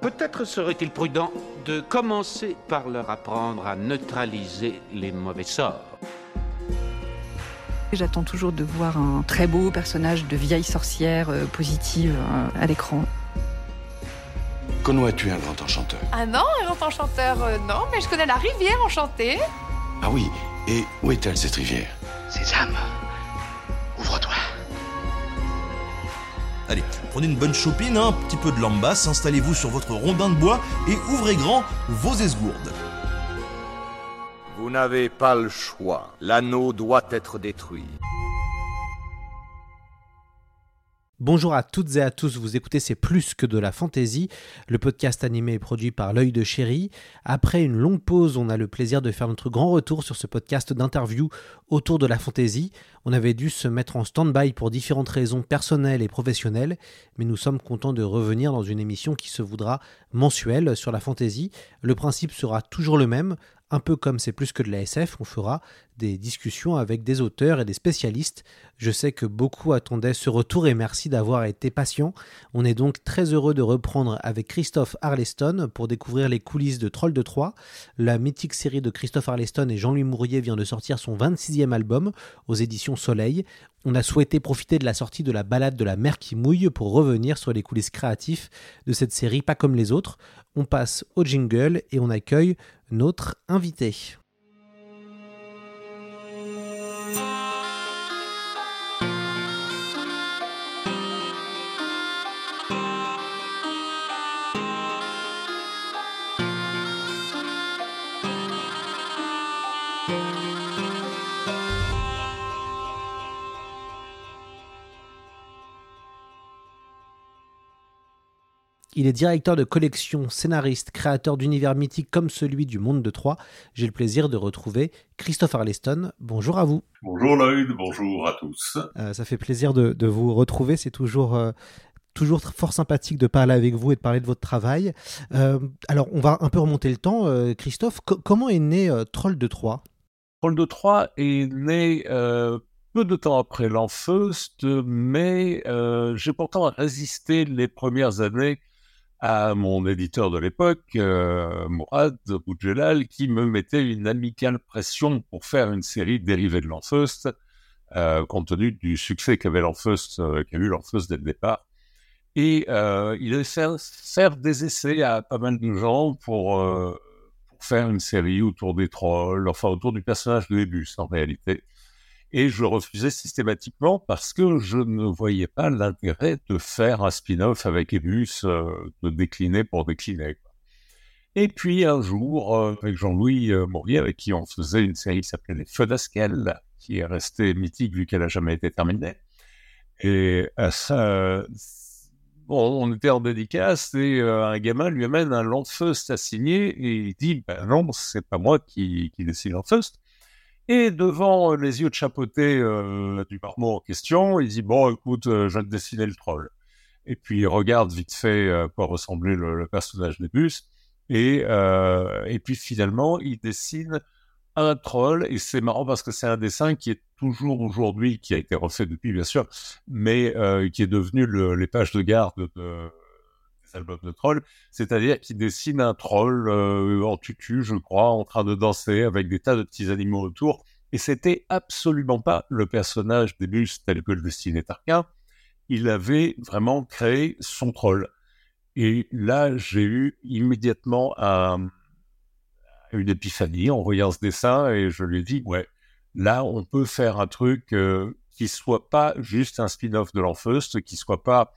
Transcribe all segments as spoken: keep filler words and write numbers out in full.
Peut-être serait-il prudent de commencer par leur apprendre à neutraliser les mauvais sorts. J'attends toujours de voir un très beau personnage de vieille sorcière euh, positive euh, à l'écran. Connais-tu un grand enchanteur? Ah non, un grand enchanteur, euh, non, mais je connais la rivière enchantée. Ah oui, et où est-elle cette rivière? Sésame, ouvre-toi. Allez, prenez une bonne chopine, hein, un petit peu de lambasse, installez-vous sur votre rondin de bois et ouvrez grand vos esgourdes. Vous n'avez pas le choix. L'anneau doit être détruit. Bonjour à toutes et à tous, vous écoutez C'est plus que de la fantaisie, le podcast animé et produit par l'œil de Chéri. Après une longue pause, on a le plaisir de faire notre grand retour sur ce podcast d'interview autour de la fantaisie. On avait dû se mettre en stand-by pour différentes raisons personnelles et professionnelles, mais nous sommes contents de revenir dans une émission qui se voudra mensuelle sur la fantaisie. Le principe sera toujours le même. Un peu comme c'est plus que de la S F, on fera des discussions avec des auteurs et des spécialistes. Je sais que beaucoup attendaient ce retour et merci d'avoir été patients. On est donc très heureux de reprendre avec Christophe Arleston pour découvrir les coulisses de Trolls de Troie. La mythique série de Christophe Arleston et Jean-Louis Mourier vient de sortir son vingt-sixième album aux éditions Soleil. On a souhaité profiter de la sortie de la balade de la mer qui mouille pour revenir sur les coulisses créatives de cette série pas comme les autres. On passe au jingle et on accueille notre invité. Il est directeur de collection, scénariste, créateur d'univers mythiques comme celui du Monde de Troie. J'ai le plaisir de retrouver Christophe Arleston. Bonjour à vous. Bonjour Lloyd, bonjour à tous. Euh, ça fait plaisir de, de vous retrouver, c'est toujours... Euh, Toujours fort sympathique de parler avec vous et de parler de votre travail. Euh, alors, on va un peu remonter le temps. Euh, Christophe, co- comment est né euh, Trolls de Troie ? Trolls de Troie est né euh, peu de temps après l'Enfeust, mais euh, j'ai pourtant résisté les premières années à mon éditeur de l'époque, euh, Mourad Boudjelal, qui me mettait une amicale pression pour faire une série dérivée de l'Enfeust, euh, compte tenu du succès qu'avait l'Enfeust, euh, qu'a eu l'Enfeust dès le départ. Et euh, il a fait faire des essais à pas mal de gens pour, euh, pour faire une série autour des trolls, enfin autour du personnage de Ebus en réalité. Et je refusais systématiquement parce que je ne voyais pas l'intérêt de faire un spin-off avec Ebus, euh, de décliner pour décliner. Et puis un jour, euh, avec Jean-Louis euh, Mourier, avec qui on faisait une série qui s'appelait Les Feux d'Askel, qui est restée mythique vu qu'elle n'a jamais été terminée. Et euh, ça... Bon, on était en dédicace et euh, un gamin lui amène un Lanfeust à signer et il dit ben non, c'est pas moi qui, qui dessine Lanfeust. Et devant les yeux de chapeauté euh, du marmot en question, il dit bon, écoute, euh, je viens de dessiner le troll. Et puis il regarde vite fait à quoi ressemblait le, le personnage d'Ebus et euh, et puis finalement il dessine un troll, et c'est marrant parce que c'est un dessin qui est toujours aujourd'hui, qui a été refait depuis bien sûr, mais euh, qui est devenu le, les pages de garde de, de, des albums de trolls, c'est-à-dire qu'il dessine un troll euh, en tutu, je crois, en train de danser avec des tas de petits animaux autour, et c'était absolument pas le personnage d'Ebus tel que le dessinait Tarquin, il avait vraiment créé son troll. Et là, j'ai eu immédiatement un... une épiphanie en voyant ce dessin et je lui ai dit ouais, là on peut faire un truc euh, qui soit pas juste un spin-off de l'Enfeust, qui soit pas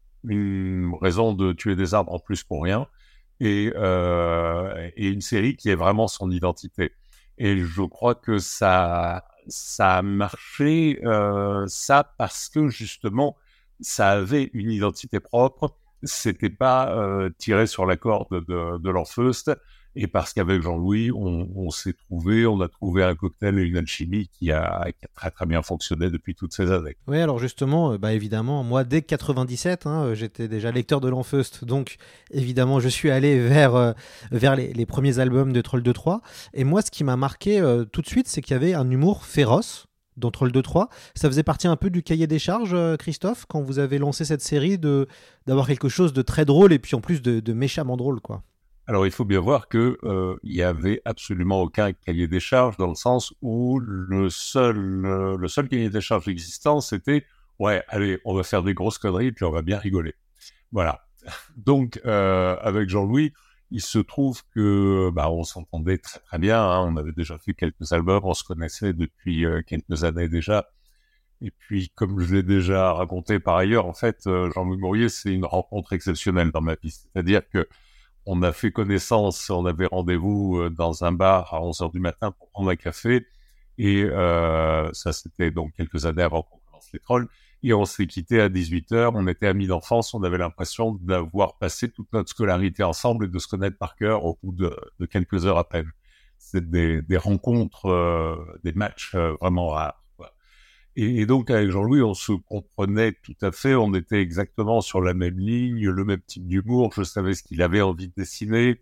une raison de tuer des arbres en plus pour rien, et, euh, et une série qui est vraiment son identité. Et je crois que ça, ça a marché, euh, ça parce que justement ça avait une identité propre, c'était pas euh, tiré sur la corde de, de l'Enfeust. Et parce qu'avec Jean-Louis, on, on s'est trouvé, on a trouvé un cocktail et une alchimie qui a, qui a très très bien fonctionné depuis toutes ces années. Oui, alors justement, bah évidemment, moi dès quatre-vingt-dix-sept, hein, j'étais déjà lecteur de l'Enfeust, donc évidemment je suis allé vers, euh, vers les, les premiers albums de Trolls de Troie. Et moi, ce qui m'a marqué euh, tout de suite, c'est qu'il y avait un humour féroce, dans Trolls deux trois. Ça faisait partie un peu du cahier des charges, euh, Christophe, quand vous avez lancé cette série, de, d'avoir quelque chose de très drôle et puis en plus de, de méchamment drôle, quoi. Alors, il faut bien voir que euh, il y avait absolument aucun cahier des charges, dans le sens où le seul, euh, le seul cahier des charges existant, c'était « Ouais, allez, on va faire des grosses conneries, puis on va bien rigoler. » Voilà. Donc, euh, avec Jean-Louis, il se trouve que bah, on s'entendait très très bien, hein. On avait déjà fait quelques albums, on se connaissait depuis euh, quelques années déjà. Et puis, comme je l'ai déjà raconté par ailleurs, en fait, euh, Jean-Louis Mourier, c'est une rencontre exceptionnelle dans ma vie. C'est-à-dire que on a fait connaissance, on avait rendez-vous euh, dans un bar à onze heures du matin pour prendre un café. Et euh, ça, c'était donc quelques années avant qu'on commence les Trolls. Et on s'est quitté à dix-huit heures, on était amis d'enfance, on avait l'impression d'avoir passé toute notre scolarité ensemble et de se connaître par cœur au bout de, de quelques heures à peine. C'est des, des rencontres, euh, des matchs euh, vraiment rares, quoi. Et, et donc avec Jean-Louis, on se comprenait tout à fait, on était exactement sur la même ligne, le même type d'humour, je savais ce qu'il avait envie de dessiner,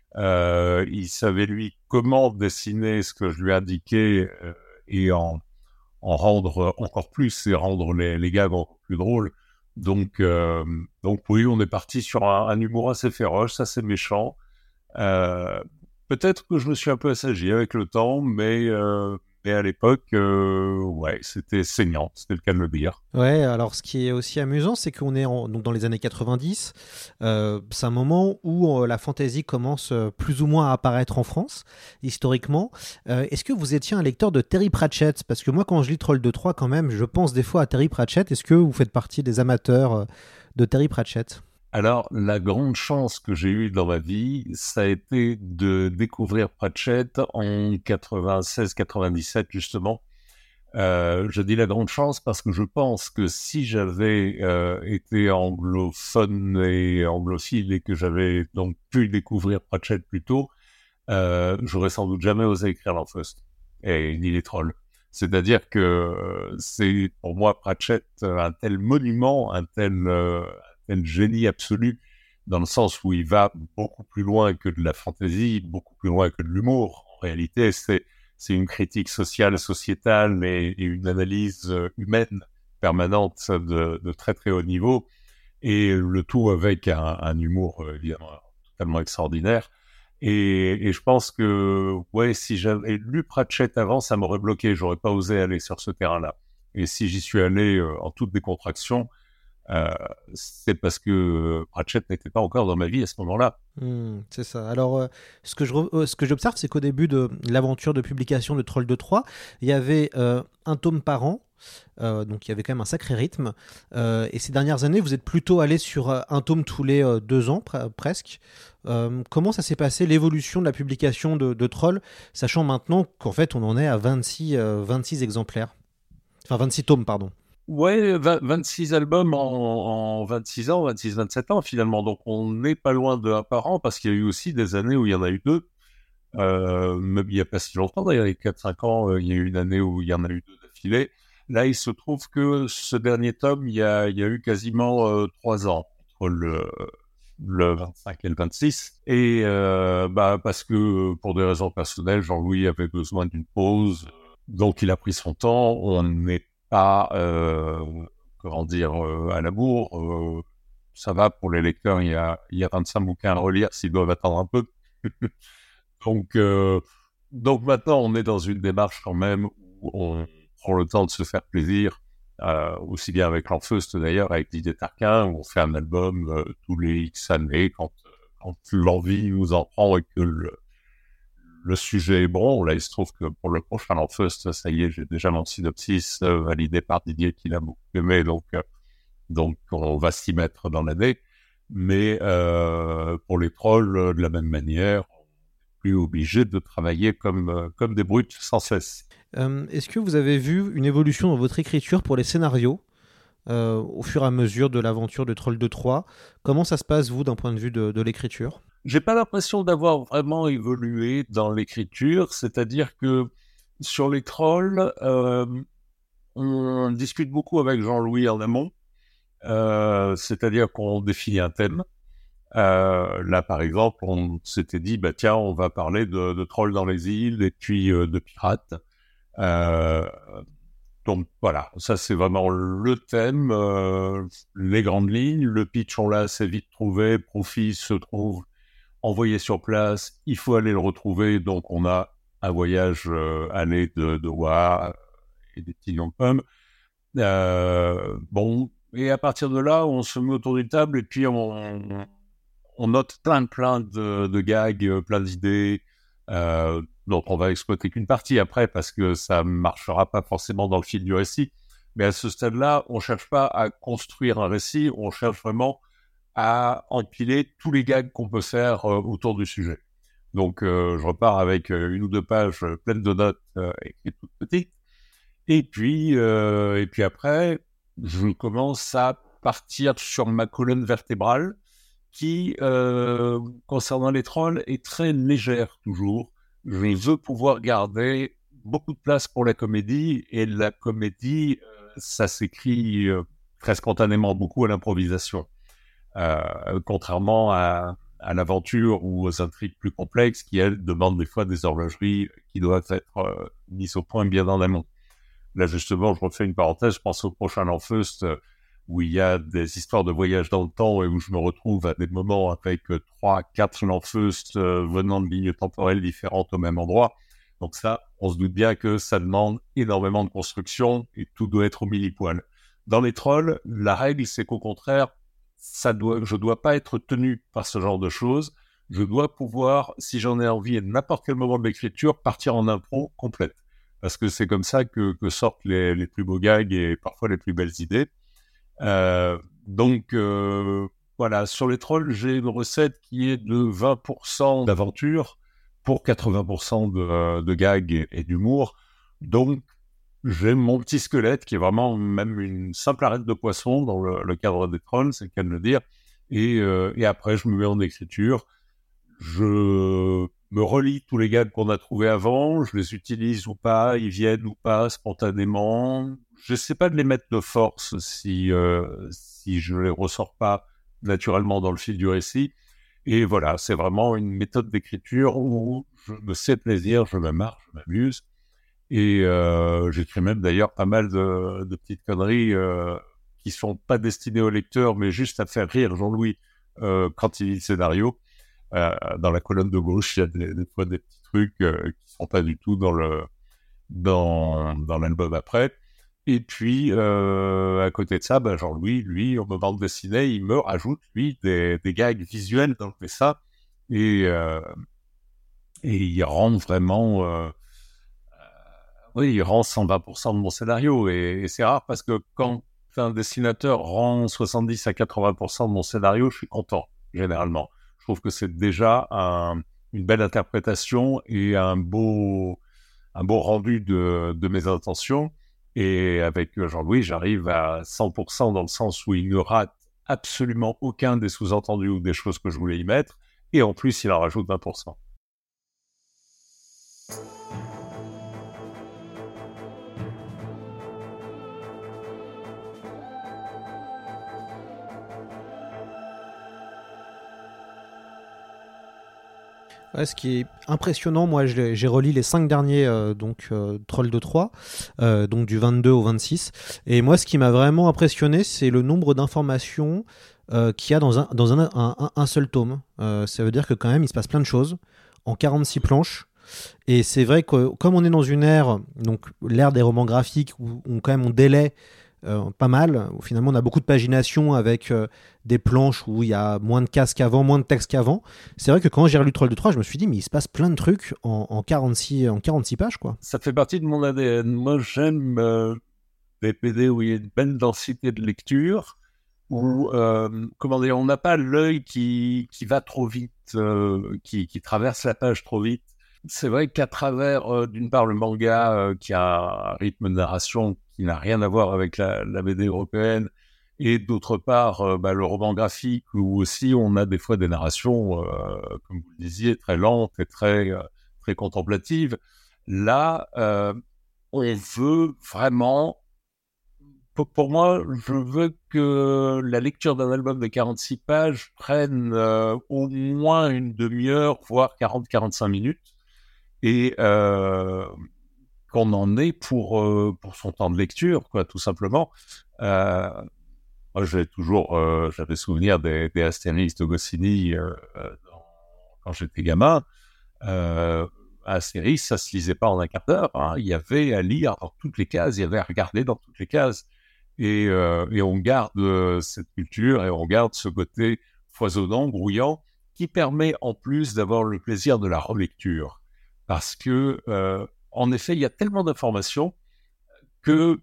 euh, il savait lui comment dessiner ce que je lui indiquais euh, et en... en rendre encore plus et rendre les, les gags encore plus drôles. Donc, euh, donc oui, on est parti sur un, un humour assez féroce, assez méchant. Euh, peut-être que je me suis un peu assagi avec le temps, mais, euh, mais à l'époque, euh, ouais, c'était saignant, c'était le cas de le dire. Ouais, alors ce qui est aussi amusant, c'est qu'on est en, donc dans les années quatre-vingt-dix. Euh, c'est un moment où euh, la fantasy commence euh, plus ou moins à apparaître en France, historiquement. Euh, est-ce que vous étiez un lecteur de Terry Pratchett ? Parce que moi, quand je lis Trolls deux trois, quand même, je pense des fois à Terry Pratchett. Est-ce que vous faites partie des amateurs euh, de Terry Pratchett ? Alors, la grande chance que j'ai eue dans ma vie, ça a été de découvrir Pratchett en quatre-vingt-seize quatre-vingt-dix-sept, justement. Euh, je dis la grande chance parce que je pense que si j'avais euh, été anglophone et anglophile et que j'avais donc pu découvrir Pratchett plus tôt, euh, j'aurais sans doute jamais osé écrire l'Enfeust et ni les Trolls. C'est-à-dire que euh, c'est pour moi Pratchett un tel monument, un tel, euh, un tel génie absolu, dans le sens où il va beaucoup plus loin que de la fantaisie, beaucoup plus loin que de l'humour. En réalité, c'est c'est une critique sociale, sociétale et, et une analyse humaine permanente de, de très très haut niveau, et le tout avec un, un humour évidemment totalement extraordinaire. Et, et je pense que ouais, si j'avais lu Pratchett avant, ça m'aurait bloqué, j'aurais pas osé aller sur ce terrain-là. Et si j'y suis allé euh, en toute décontraction, Euh, c'est parce que Pratchett n'était pas encore dans ma vie à ce moment-là. Mmh, c'est ça. Alors, euh, ce que je re- euh, ce que j'observe, c'est qu'au début de l'aventure de publication de Trolls deux trois, il y avait euh, un tome par an, euh, donc il y avait quand même un sacré rythme. Euh, et ces dernières années, vous êtes plutôt allé sur euh, un tome tous les euh, deux ans, pre- presque. Euh, comment ça s'est passé, l'évolution de la publication de, de Trolls, sachant maintenant qu'en fait, on en est à vingt-six, euh, vingt-six exemplaires. Enfin, vingt-six tomes, pardon. Ouais, vingt, vingt-six albums en, en vingt-six ans, vingt-six vingt-sept ans finalement, donc on n'est pas loin de un par an, parce qu'il y a eu aussi des années où il y en a eu deux, euh, même il n'y a pas si longtemps, d'ailleurs il y a quatre cinq ans, euh, il y a eu une année où il y en a eu deux d'affilée. Là il se trouve que ce dernier tome, il y a, il y a eu quasiment euh, trois ans, entre le, le vingt-cinq et le vingt-six, et euh, bah, parce que pour des raisons personnelles, Jean-Louis avait besoin d'une pause, donc il a pris son temps, on n'est pas, euh, comment dire, euh, à la bourre, euh, ça va pour les lecteurs, il y a, il y a vingt-cinq bouquins à relire s'ils doivent attendre un peu. donc, euh, donc maintenant, on est dans une démarche quand même où on prend le temps de se faire plaisir, euh, aussi bien avec l'Enfeust d'ailleurs, avec Didier Tarquin, où on fait un album euh, tous les X années, quand, quand l'envie nous en prend et que le Le sujet est bon. Là, il se trouve que pour le prochain L'Enfeust, ça y est, j'ai déjà mon synopsis euh, validé par Didier qui l'a beaucoup aimé, donc, euh, donc on va s'y mettre dans l'année. Mais euh, pour les Trolls, euh, de la même manière, on n'est plus obligé de travailler comme, euh, comme des brutes sans cesse. Euh, est-ce que vous avez vu une évolution dans votre écriture pour les scénarios euh, au fur et à mesure de l'aventure de Trolls deux trois ? Comment ça se passe, vous, d'un point de vue de, de l'écriture ? J'ai pas l'impression d'avoir vraiment évolué dans l'écriture, c'est-à-dire que sur les Trolls, euh, on discute beaucoup avec Jean-Louis en amont, euh, c'est-à-dire qu'on définit un thème. Euh, là, par exemple, on s'était dit, bah tiens, on va parler de, de trolls dans les îles et puis euh, de pirates. Euh, donc voilà, ça c'est vraiment le thème, euh, les grandes lignes. Le pitch, on l'a assez vite trouvé. Profit se trouve envoyé sur place. Il faut aller le retrouver. Donc on a un voyage euh, aller de, de Wa et des petits lions de pommes. Euh, bon, et à partir de là, on se met autour d'une table et puis on, on note plein, plein de, de gags, plein d'idées. Euh, dont on va exploiter qu'une partie après parce que ça marchera pas forcément dans le fil du récit. Mais à ce stade-là, on cherche pas à construire un récit, on cherche vraiment à empiler tous les gags qu'on peut faire euh, autour du sujet. Donc, euh, je repars avec euh, une ou deux pages pleines de notes euh, écrites toutes petites. Et puis, euh, et puis après, je commence à partir sur ma colonne vertébrale qui, euh, concernant les trolls, est très légère toujours. Je veux pouvoir garder beaucoup de place pour la comédie, et la comédie, euh, ça s'écrit euh, très spontanément, beaucoup à l'improvisation. Euh, contrairement à, à l'aventure ou aux intrigues plus complexes qui, elles, demandent des fois des horlogeries qui doivent être euh, mises au point bien en amont. Là, justement, je refais une parenthèse, je pense au prochain Lanfeust, euh, où il y a des histoires de voyage dans le temps et où je me retrouve à des moments avec trois, quatre Lanfeust euh, venant de lignes temporelles différentes au même endroit. Donc ça, on se doute bien que ça demande énormément de construction et tout doit être au millipoil. Dans les trolls, la règle, c'est qu'au contraire, ça doit, je dois pas être tenu par ce genre de choses. Je dois pouvoir, si j'en ai envie, à n'importe quel moment de l'écriture, partir en impro complète. Parce que c'est comme ça que, que sortent les, les plus beaux gags et parfois les plus belles idées. Euh, donc euh, voilà, sur les trolls, j'ai une recette qui est de vingt pour cent d'aventure pour quatre-vingts pour cent de, de gags et, et d'humour. Donc j'ai mon petit squelette qui est vraiment même une simple arête de poisson dans le, le cadre des trolls, c'est le cas de le dire. Et, euh, et après, je me mets en écriture. Je me relis tous les gags qu'on a trouvés avant, je les utilise ou pas, ils viennent ou pas spontanément. Je sais pas de les mettre de force si euh, si je les ressors pas naturellement dans le fil du récit. Et voilà, c'est vraiment une méthode d'écriture où je me fais plaisir, je me marre, je m'amuse. Et euh, j'écris même d'ailleurs pas mal de, de petites conneries euh, qui sont pas destinées au lecteur, mais juste à faire rire Jean-Louis euh, quand il lit le scénario. Euh, dans la colonne de gauche, il y a des, des fois des petits trucs euh, qui sont pas du tout dans le dans dans l'album après. Et puis euh, à côté de ça, bah, Jean-Louis, lui, au moment de dessiner, il me rajoute lui des, des gags visuels dans le ça et euh, et il rend vraiment, euh, euh, oui, il rend cent vingt pour cent de mon scénario et, et c'est rare parce que quand un dessinateur rend soixante-dix à quatre-vingts pour cent de mon scénario, je suis content généralement. Je trouve que c'est déjà un, une belle interprétation et un beau, un beau rendu de, de mes intentions. Et avec Jean-Louis, j'arrive à cent pour cent dans le sens où il ne rate absolument aucun des sous-entendus ou des choses que je voulais y mettre. Et en plus, il en rajoute vingt pour cent. Ouais, ce qui est impressionnant, moi j'ai, j'ai relu les cinq derniers euh, donc euh, Trolls de Troie, euh, donc du vingt-deux au vingt-six, et moi ce qui m'a vraiment impressionné, c'est le nombre d'informations euh, qu'il y a dans un, dans un, un, un, un seul tome. Euh, ça veut dire que quand même il se passe plein de choses en quarante-six planches, et c'est vrai que comme on est dans une ère, donc l'ère des romans graphiques où on, quand même on délaie Euh, pas mal, où finalement on a beaucoup de pagination avec euh, des planches où il y a moins de cases qu'avant, moins de texte qu'avant. C'est vrai que quand j'ai relu Trolls de Troie, je me suis dit mais il se passe plein de trucs en, en, quarante-six, en quarante-six pages quoi. Ça fait partie de mon A D N. Moi j'aime euh, des P D où il y a une belle densité de lecture, où euh, comment dire, on n'a pas l'œil qui, qui va trop vite, euh, qui, qui traverse la page trop vite. C'est vrai qu'à travers, euh, d'une part, le manga euh, qui a un rythme de narration qui n'a rien à voir avec la, la B D européenne, et d'autre part, euh, bah, le roman graphique où aussi on a des fois des narrations, euh, comme vous le disiez, très lentes et très, euh, très contemplatives. Là, euh, on veut vraiment... Pour, pour moi, je veux que la lecture d'un album de quarante-six pages prenne euh, au moins une demi-heure, voire quarante à quarante-cinq minutes. Et euh, qu'on en est pour, euh, pour son temps de lecture, quoi, tout simplement. Euh, moi, j'ai toujours, euh, j'avais souvenir des, des Astérix de Goscinny euh, dans, quand j'étais gamin. Euh, Astérix, ça se lisait pas en un quart d'heure. Hein. Il y avait à lire dans toutes les cases, il y avait à regarder dans toutes les cases. Et, euh, et on garde euh, cette culture et on garde ce côté foisonnant, brouillant, qui permet en plus d'avoir le plaisir de la relecture. Parce que, euh, en effet, il y a tellement d'informations que,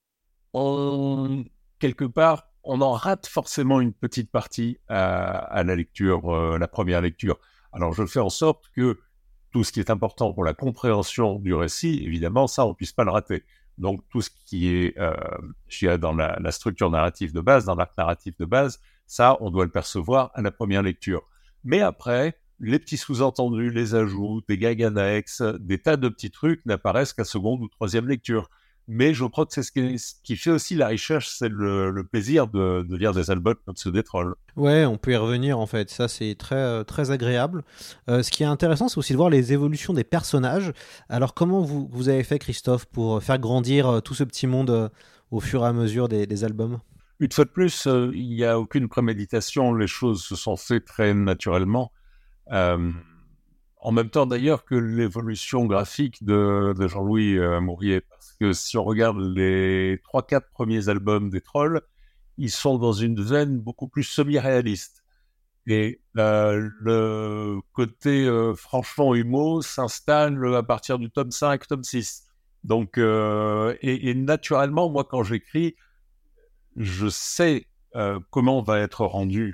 on, quelque part, on en rate forcément une petite partie à, à la lecture, euh, la première lecture. Alors, je fais en sorte que tout ce qui est important pour la compréhension du récit, évidemment, ça, on ne puisse pas le rater. Donc, tout ce qui est euh, je dirais, dans la, la structure narrative de base, dans l'arc narratif de base, ça, on doit le percevoir à la première lecture. Mais après, les petits sous-entendus, les ajouts, des gags annexes, des tas de petits trucs n'apparaissent qu'à seconde ou troisième lecture. Mais je crois que c'est ce qui, ce qui fait aussi la recherche, c'est le, le plaisir de, de lire des albums comme ceux des Trolls. Ouais, on peut y revenir en fait, ça c'est très, très agréable. Euh, ce qui est intéressant, c'est aussi de voir les évolutions des personnages. Alors comment vous, vous avez fait, Christophe, pour faire grandir tout ce petit monde euh, au fur et à mesure des, des albums ? Une fois de plus, euh, il n'y a aucune préméditation, les choses se sont faites très naturellement. Euh, en même temps d'ailleurs que l'évolution graphique de, de Jean-Louis euh, Mourier, parce que si on regarde les trois quatre premiers albums des Trolls, ils sont dans une veine beaucoup plus semi-réaliste. Et euh, le côté euh, franchement humour s'installe à partir du tome cinq, tome six. Donc, euh, et, et naturellement, moi quand j'écris, je sais euh, comment va être rendu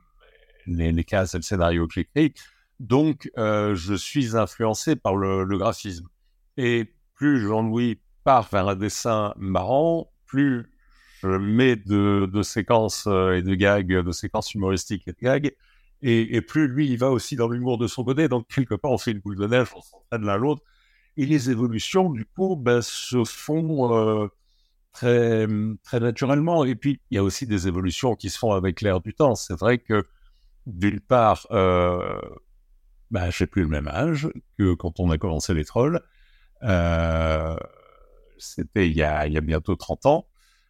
les, les cases et le scénario que j'écris. Donc, euh, je suis influencé par le, le graphisme. Et plus Jean-Louis part vers un dessin marrant, plus je mets de, de séquences et de gags, de séquences humoristiques et de gags, et, et plus lui, il va aussi dans l'humour de son côté. Donc, quelque part, on fait une boule de neige, on s'entraîne l'un l'autre. Et les évolutions, du coup, ben, se font euh, très, très naturellement. Et puis, il y a aussi des évolutions qui se font avec l'air du temps. C'est vrai que, d'une part, euh, bah, j'ai plus le même âge que quand on a commencé les Trolls. Euh, c'était il y a, il y a bientôt trente ans.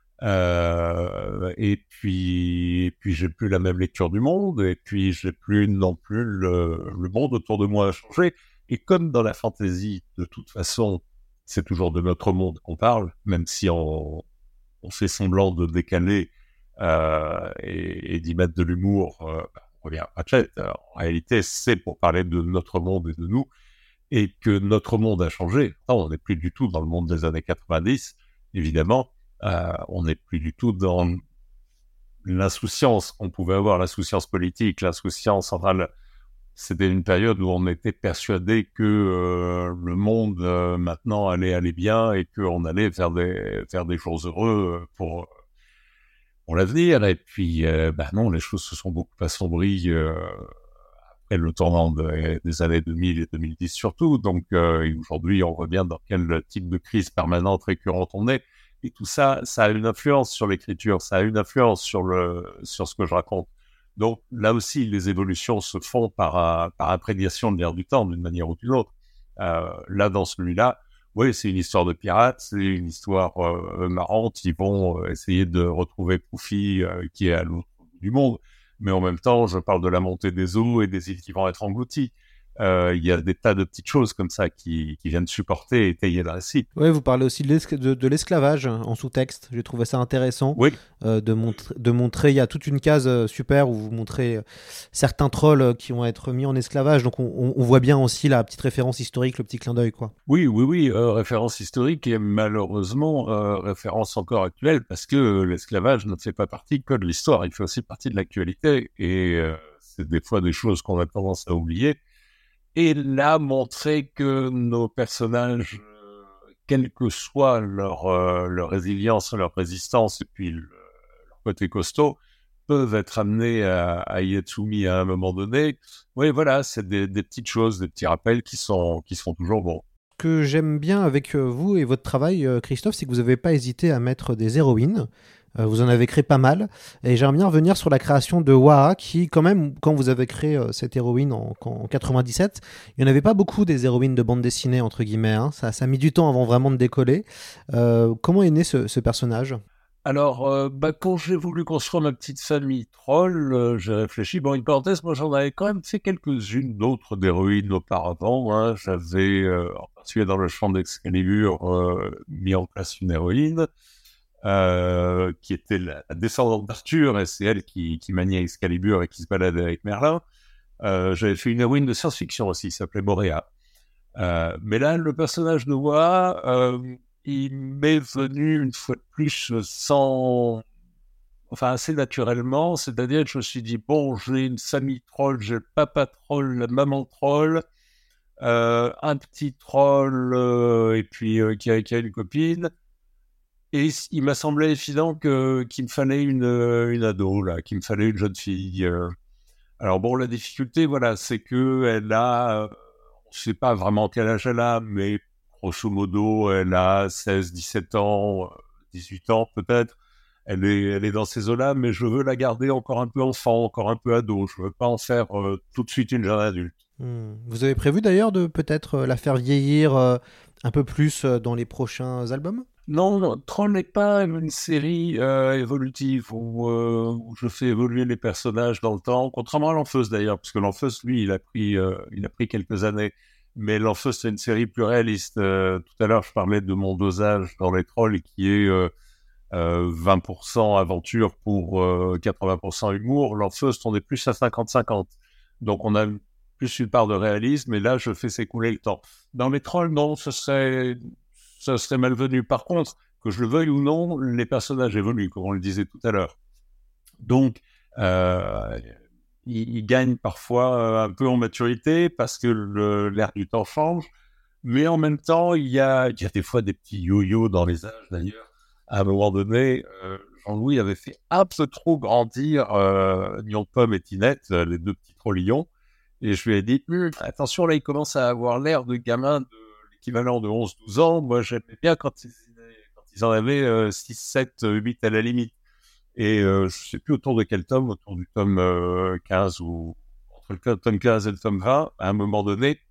Euh, et puis, et puis j'ai plus la même lecture du monde. Et puis, j'ai plus non plus le, le monde autour de moi a changé. Et comme dans la fantasy, de toute façon, c'est toujours de notre monde qu'on parle, même si on, on fait semblant de décaler euh, et, et d'y mettre de l'humour. Euh, on revient à Pratchett. En réalité, c'est pour parler de notre monde et de nous, et que notre monde a changé. Non, on n'est plus du tout dans le monde des années quatre-vingt-dix, évidemment. Euh, on n'est plus du tout dans l'insouciance qu'on pouvait avoir, l'insouciance politique, l'insouciance centrale. C'était une période où on était persuadé que euh, le monde euh, maintenant allait aller bien et qu'on allait faire des, faire des jours heureux pour... pour l'avenir, et puis, euh, bah non, les choses se sont beaucoup assombries euh, après le tournant de, des années deux mille et deux mille dix surtout, donc euh, et aujourd'hui, on voit bien dans quel type de crise permanente, récurrente on est, et tout ça, ça a une influence sur l'écriture, ça a une influence sur, le, sur ce que je raconte. Donc, là aussi, les évolutions se font par, par imprégnation de l'air du temps, d'une manière ou d'une autre. Euh, là, dans celui-là, oui, c'est une histoire de pirates, c'est une histoire euh, marrante. Ils vont euh, essayer de retrouver Poufy euh, qui est à l'autre bout du monde. Mais en même temps, je parle de la montée des eaux et des îles qui vont être englouties. Euh, il y a des tas de petites choses comme ça qui, qui viennent supporter et étayer le récit. Oui, vous parlez aussi de, l'escl- de, de l'esclavage en sous-texte. J'ai trouvé ça intéressant. Oui. Euh, de, montr- de montrer, il y a toute une case euh, super où vous montrez euh, certains trolls euh, qui vont être mis en esclavage. Donc on, on, on voit bien aussi la petite référence historique, le petit clin d'œil, quoi. Oui, oui, oui, euh, référence historique et malheureusement euh, référence encore actuelle, parce que euh, l'esclavage ne fait pas partie que de l'histoire, il fait aussi partie de l'actualité, et euh, c'est des fois des choses qu'on a tendance à oublier. Et là, montrer que nos personnages, euh, quelle que soit leur, euh, leur résilience, leur résistance, et puis le, leur côté costaud, peuvent être amenés à, à y être soumis à un moment donné. Oui, voilà, c'est des, des petites choses, des petits rappels qui sont, qui sont toujours bons. Ce que j'aime bien avec vous et votre travail, Christophe, c'est que vous n'avez pas hésité à mettre des héroïnes, Euh, vous en avez créé pas mal. Et j'aimerais bien revenir sur la création de Waha, qui, quand même, quand vous avez créé euh, cette héroïne en, en quatre-vingt-dix-sept, il n'y en avait pas beaucoup des héroïnes de bande dessinée, entre guillemets. Hein. Ça, ça a mis du temps avant vraiment de décoller. Euh, comment est né ce, ce personnage ? Alors, euh, bah, quand j'ai voulu construire ma petite famille troll, euh, j'ai réfléchi. Bon, une parenthèse, moi j'en avais quand même fait quelques-unes d'autres d'héroïnes auparavant. Hein. J'avais, euh, en particulier dans le champ d'Excalibur, euh, mis en place une héroïne euh, qui était la, la descendante d'Arthur, et c'est elle qui, qui maniait Excalibur et qui se baladait avec Merlin. Euh, j'avais fait une héroïne de science-fiction aussi, qui s'appelait Moréa. Euh, mais là, le personnage de Waha... Euh, il m'est venu une fois de plus sans... Enfin, assez naturellement, c'est-à-dire que je me suis dit, bon, j'ai une famille troll, j'ai le papa troll, la maman troll, euh, un petit troll, euh, et puis euh, qui, a, qui a une copine, et il m'a semblé évident que, qu'il me fallait une, une ado, là, qu'il me fallait une jeune fille. Euh. Alors bon, la difficulté, voilà, c'est qu'elle a... Euh, on ne sait pas vraiment quel âge elle a, mais... Grosso modo, elle a seize, dix-sept ans, dix-huit ans peut-être. Elle est, elle est dans ces eaux-là, mais je veux la garder encore un peu enfant, encore un peu ado. Je veux pas en faire euh, tout de suite une jeune adulte. Hmm. Vous avez prévu d'ailleurs de peut-être euh, la faire vieillir euh, un peu plus euh, dans les prochains albums ? Non, non, Troll n'est pas une série euh, évolutive où, euh, où je fais évoluer les personnages dans le temps, contrairement à l'Enfeuse d'ailleurs, parce que l'Enfeuse, lui, il a pris, euh, il a pris quelques années. Mais l'Enfeuse, c'est une série plus réaliste. Euh, tout à l'heure, je parlais de mon dosage dans les trolls qui est euh, euh, vingt pour cent aventure pour euh, quatre-vingts pour cent humour. L'Enfeuse, on est plus à cinquante cinquante. Donc, on a plus une part de réalisme, et là, je fais s'écouler le temps. Dans les trolls, non, ce serait, ce serait malvenu. Par contre, que je le veuille ou non, les personnages évoluent, comme on le disait tout à l'heure. Donc, euh, il, il gagne parfois euh, un peu en maturité parce que le, l'air du temps change, mais en même temps, il y a, il y a des fois des petits yo-yo dans les âges d'ailleurs. À un moment donné, euh, Jean-Louis avait fait un peu trop grandir euh, Lion de Pomme et Tinette, les deux petits trollillons, et je lui ai dit hm, « Attention, là, il commence à avoir l'air de gamin de l'équivalent de onze douze ans. Moi, j'aimais bien quand ils, quand ils en avaient euh, six, sept, huit à la limite. » Et euh, je ne sais plus autour de quel tome, autour du tome euh, quinze ou entre le tome quinze et le tome vingt, à un moment donné,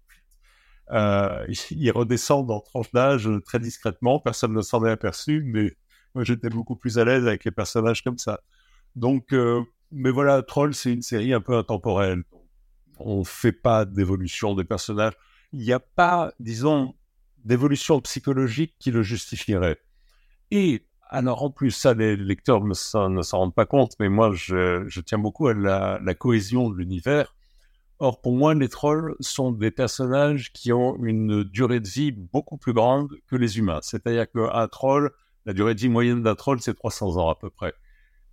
euh, il redescend en tranche d'âge très discrètement, personne ne s'en est aperçu, mais moi j'étais beaucoup plus à l'aise avec les personnages comme ça. Donc, euh, mais voilà, Troll, c'est une série un peu intemporelle. On ne fait pas d'évolution des personnages. Il n'y a pas, disons, d'évolution psychologique qui le justifierait. Et alors, en plus, ça, les lecteurs ne s'en, ne s'en rendent pas compte, mais moi, je, je tiens beaucoup à la, la cohésion de l'univers. Or, pour moi, les trolls sont des personnages qui ont une durée de vie beaucoup plus grande que les humains. C'est-à-dire qu'un troll, la durée de vie moyenne d'un troll, c'est trois cents ans à peu près.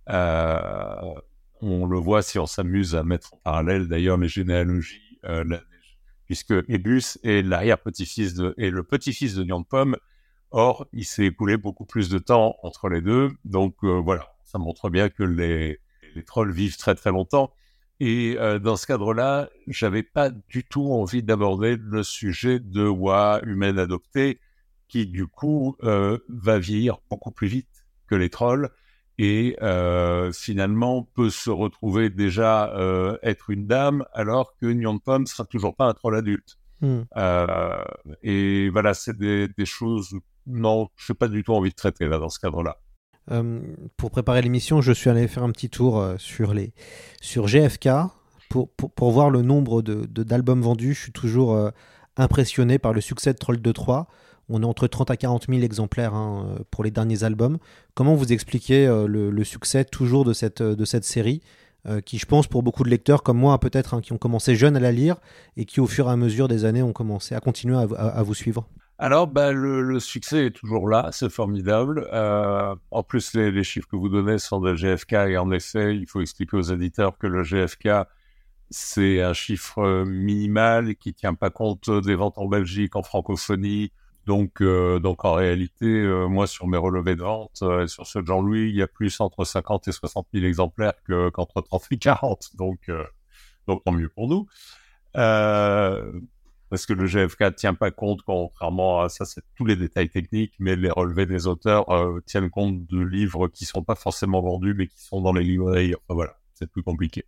Euh, on le voit si on s'amuse à mettre en parallèle, d'ailleurs, les généalogies, euh, la, puisque Ébus est l'arrière-petit-fils de, est le petit-fils de Lion de Pomme. Or, il s'est écoulé beaucoup plus de temps entre les deux. Donc, euh, voilà, ça montre bien que les, les trolls vivent très très longtemps. Et euh, dans ce cadre-là, j'avais pas du tout envie d'aborder le sujet de Waha humaine adoptée, qui du coup euh, va vieillir beaucoup plus vite que les trolls et euh, finalement peut se retrouver déjà euh, être une dame, alors que Lion de Pomme sera toujours pas un troll adulte. Mmh. Euh, et voilà, c'est des, des choses... Non, je n'ai pas du tout envie de traiter là, dans ce cadre-là. Euh, pour préparer l'émission, je suis allé faire un petit tour euh, sur, les, sur G F K pour, pour, pour voir le nombre de, de, d'albums vendus. Je suis toujours euh, impressionné par le succès de Troll deux trois. On est entre trente à quarante mille exemplaires hein, pour les derniers albums. Comment vous expliquez euh, le, le succès toujours de cette, de cette série euh, qui, je pense, pour beaucoup de lecteurs comme moi, peut-être, hein, qui ont commencé jeunes à la lire et qui, au fur et à mesure des années, ont commencé à continuer à, à, à vous suivre? Alors, bah, le, le succès est toujours là, c'est formidable. Euh, en plus, les, les chiffres que vous donnez sont de G F K, et en effet, il faut expliquer aux éditeurs que le G F K, c'est un chiffre minimal qui ne tient pas compte des ventes en Belgique, en francophonie. Donc, euh, donc en réalité, euh, moi, sur mes relevés de vente, euh, sur ceux de Jean-Louis, il y a plus entre cinquante et soixante mille exemplaires que, qu'entre trente et quarante. Donc, euh, donc, tant mieux pour nous. Euh, parce que le G F K ne tient pas compte, contrairement à ça, c'est tous les détails techniques, mais les relevés des auteurs euh, tiennent compte de livres qui sont pas forcément vendus, mais qui sont dans les librairies. Enfin voilà, c'est plus compliqué.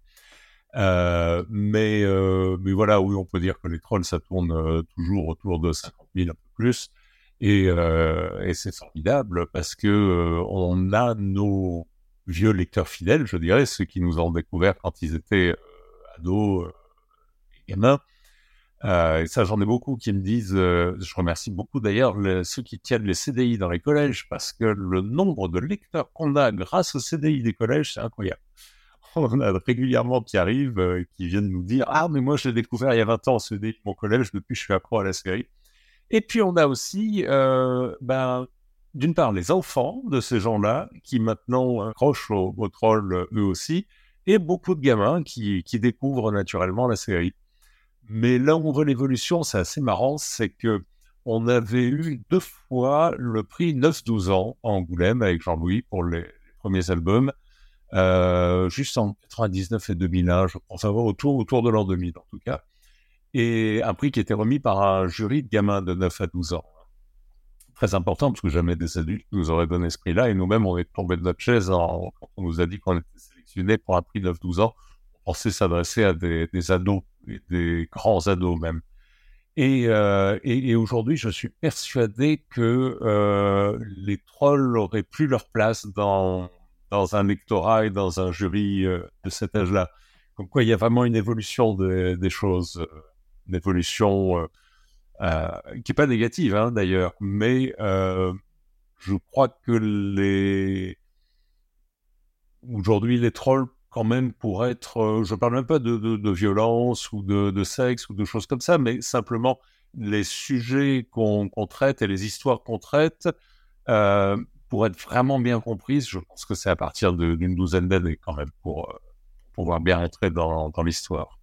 Euh, mais, euh, mais voilà, oui, on peut dire que les trolls, ça tourne euh, toujours autour de cinquante mille, un peu plus. Et, euh, et c'est formidable parce que euh, on a nos vieux lecteurs fidèles, je dirais, ceux qui nous ont découvert quand ils étaient euh, ados, euh, gamins. Euh, et ça, j'en ai beaucoup qui me disent, euh, je remercie beaucoup d'ailleurs les, ceux qui tiennent les C D I dans les collèges, parce que le nombre de lecteurs qu'on a grâce au C D I des collèges, c'est incroyable. On a régulièrement qui arrivent, euh, qui viennent nous dire « Ah, mais moi, je l'ai découvert il y a vingt ans au C D I de mon collège, depuis je suis accro à la série. » Et puis, on a aussi, euh, ben, d'une part, les enfants de ces gens-là, qui maintenant accrochent au, au troll euh, eux aussi, et beaucoup de gamins qui, qui découvrent naturellement la série. Mais là où on voit l'évolution, c'est assez marrant, c'est que on avait eu deux fois le prix neuf douze ans à Angoulême avec Jean-Louis pour les, les premiers albums, euh, juste en quatre-vingt-dix-neuf et deux mille un, je pense avoir autour, autour de l'an deux mille en tout cas. Et un prix qui était remis par un jury de gamins de neuf à douze ans. Très important, parce que jamais des adultes nous auraient donné ce prix-là, et nous-mêmes, on est tombés de notre chaise en, quand on nous a dit qu'on était sélectionnés pour un prix neuf douze ans. On pensait s'adresser à des, des ados, des grands ados même. Et, euh, et, et aujourd'hui, je suis persuadé que euh, les trolls auraient plus leur place dans, dans un lectorat et dans un jury euh, de cet âge-là. Comme quoi, il y a vraiment une évolution de, des choses, euh, une évolution euh, euh, qui n'est pas négative, hein, d'ailleurs, mais euh, je crois que les... aujourd'hui, les trolls, quand même, pour être, euh, je parle même pas de, de, de violence ou de, de sexe ou de choses comme ça, mais simplement les sujets qu'on, qu'on traite et les histoires qu'on traite, euh, pour être vraiment bien comprises, je pense que c'est à partir de, d'une douzaine d'années quand même pour euh, pouvoir bien entrer dans, dans l'histoire.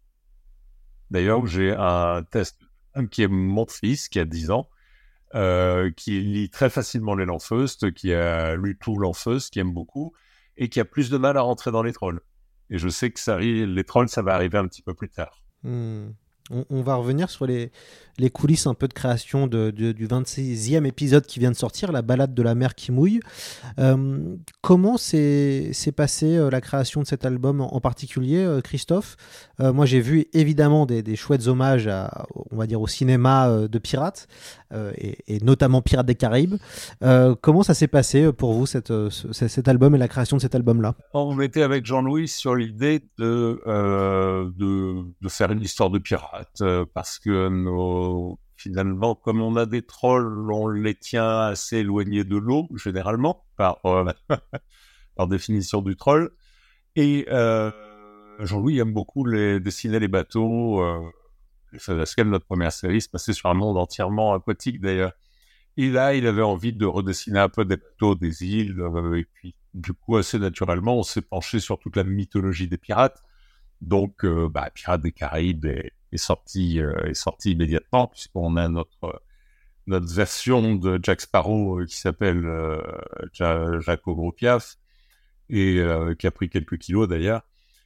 D'ailleurs, j'ai un test qui est mon fils, qui a dix ans, euh, qui lit très facilement les Lanfeust, qui a lu tout Lanfeust, qui aime beaucoup, et qui a plus de mal à rentrer dans les trolls. Et je sais que ça arrive, les trolls, ça va arriver un petit peu plus tard. Hmm. On, on va revenir sur les, les coulisses un peu de création de, de, du vingt-sixième épisode qui vient de sortir, la balade de la mer qui mouille. Euh, comment s'est, s'est passée euh, la création de cet album en, en particulier, euh, Christophe ? euh, Moi, j'ai vu évidemment des, des chouettes hommages à, on va dire, au cinéma euh, de pirates, euh, et, et notamment Pirates des Caraïbes. Euh, comment ça s'est passé pour vous, cette, ce, cet album et la création de cet album-là ? On était avec Jean-Louis sur l'idée de, euh, de, de faire une histoire de pirates. Parce que nos, finalement, comme on a des trolls, on les tient assez éloignés de l'eau, généralement, par, euh, par définition du troll. Et euh, Jean-Louis aime beaucoup les, dessiner les bateaux. Euh, les Fadascal, notre première série, se passait sur un monde entièrement aquatique, d'ailleurs. Et là, il avait envie de redessiner un peu des bateaux, des îles. Euh, et puis, du coup, assez naturellement, on s'est penché sur toute la mythologie des pirates. Donc, euh, bah, Pirates des Caraïbes est, est, sorti, euh, est sorti immédiatement, puisqu'on a notre, notre version de Jack Sparrow euh, qui s'appelle euh, Jacques au Gros Piaf, et euh, qui a pris quelques kilos d'ailleurs.